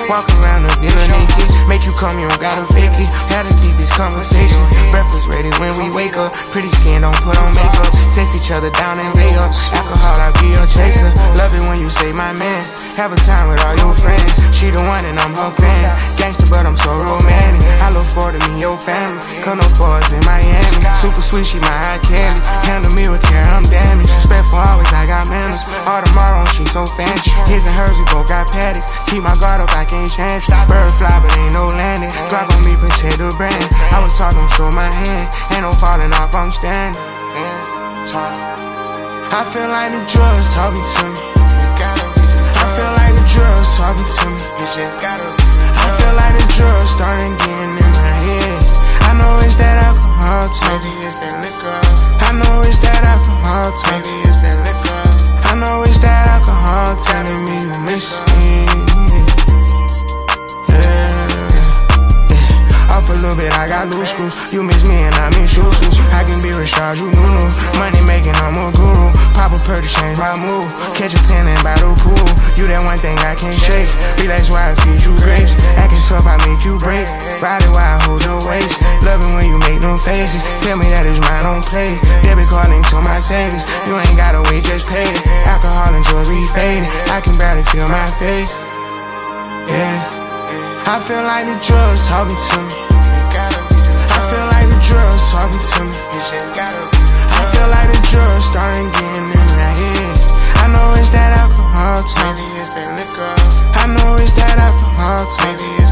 Walk around the villa naked, make you come, you don't gotta fake it. Had the deepest conversations, breakfast ready when we wake up. Pretty skin, don't put on makeup. Sex each other down and lay up. Alcohol, I be your chaser. Love it when you say my man. Have a time with all your friends. She the one and I'm her fan. Gangster, but I'm so romantic. I look forward to me, your family. Come no for us in Miami. Super sweet, she my eye candy. Handle me with care, I'm damaged. Respectful always, I got manners. All tomorrow, she so fancy. His and hers, we both got patties. Keep my guard up, I can't chance. Bird fly, but ain't no landing. Glock on me, protect the brand. I was talking, show my hand. Ain't no falling off, I'm standing. I feel like the drugs talking to me. I feel like the drugs talking to me. I feel like the drugs starting getting in my head. I know it's that alcohol talking. I know it's that alcohol talking. I know it's that alcohol telling me you miss me. Off a little bit, I got loose screws. You miss me and I miss you too. I can be Rashad, you knew. Money making, I'm a guru. Pop a pill to change my mood. Catch a tannin by the pool. You that one thing I can't shake. Relax while I feed you grapes. Acting tough, I make you break. Ride it while I hold your waist. Loving when you make them faces. Tell me that it's mine, don't play. Debit calling to my savings. You ain't gotta wait, just pay it. Alcohol and drugs, we fading. I can barely feel my face. Yeah. I feel like the drugs talking to me. I feel like the drugs talking to me. I feel like the drugs starting getting in my head. I know it's that alcohol talking. I know it's that alcohol talking.